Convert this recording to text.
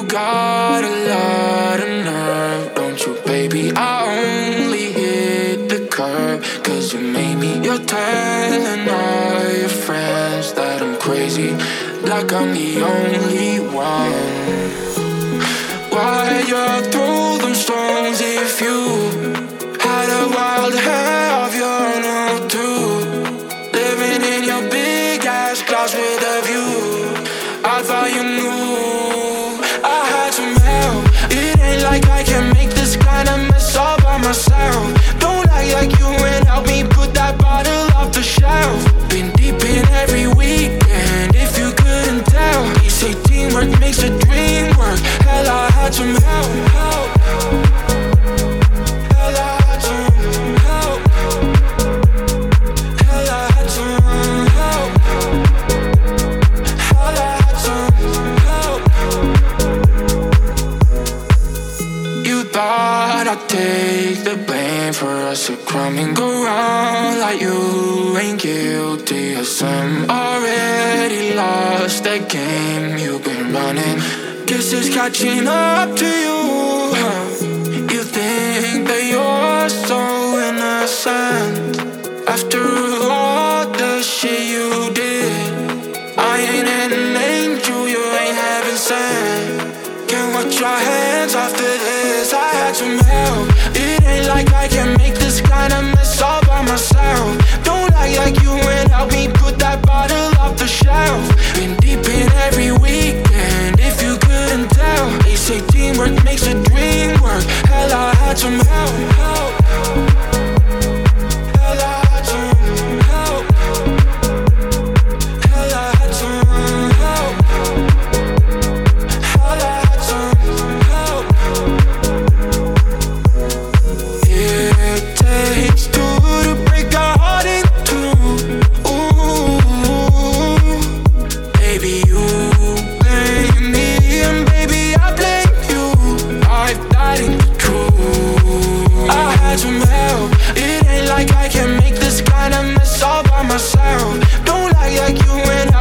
got a lot of nerve, don't you, baby? I only hit the curb 'cause you made me. You're telling all your friends that I'm crazy, like I'm the only one. Why you throw them stones if you had a wild hair of your own too? Living in your big ass clouds with a view. I thought you knew I had some help. It ain't like I can make this kind of mess all by myself. Don't act like you and help me put that bottle off the shelf. Been deep in every weekend, if you couldn't tell. They say teamwork makes the dream work. Hell, I had some help. Hell, I had some help. Hell, I had some help. Hell, I had some help. You thought I'd take the blame for us to come and go round like you ain't guilty of some. Already lost that game you've been running. Guess it's catching up to you. You think that you're so innocent after all the shit you did. I ain't an angel, you ain't heaven sent. Can't wash your hands after this. I had some help. It ain't like I can make this kind of mess all by myself. Don't act like you and help me put that bottle off the shelf. Been deep in every weekend, if you couldn't tell. They say teamwork makes a dream work. Hell, I had some help. Hell, I had some help. Hell, I had some help. Hell, I had some help. It takes two to break a heart in two. Ooh, baby, you blame me and baby, I blame you. That ain't true. I had some help. It ain't like I can make this kind of mess all by myself. Don't act like you and